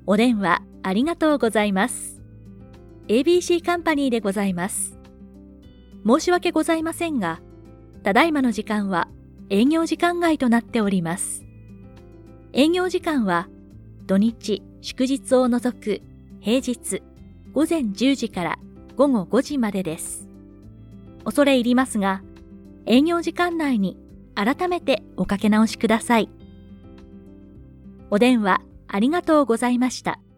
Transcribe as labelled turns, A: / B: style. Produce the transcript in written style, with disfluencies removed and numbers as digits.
A: お電話ありがとうございます。ABC カンパニーでございます。申し訳ございませんが、ただいまの時間は営業時間外となっております。営業時間は土日・祝日を除く平日午前10時から午後5時までです。恐れ入りますが、営業時間内に改めておかけ直しください。お電話ありがとうございました。